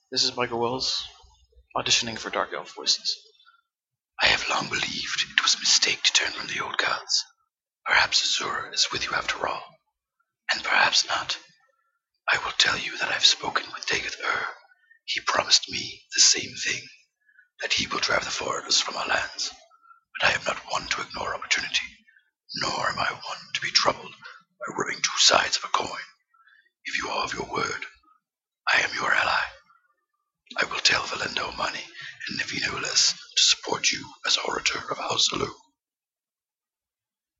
This is Michael Wells, auditioning for Dark Elf Voices. I have long believed it was a mistake to turn from the old gods. Perhaps Azura is with you after all, and perhaps not. I will tell you that I have spoken with Dagoth He promised me the same thing, that he will drive the foreigners from our lands. But I am not one to ignore opportunity, nor am I one to be troubled by rubbing two sides of a coin. If you are of your word, I am your ally. I will tell Valinda Omani and Navina Ules to support you as orator of House Alu.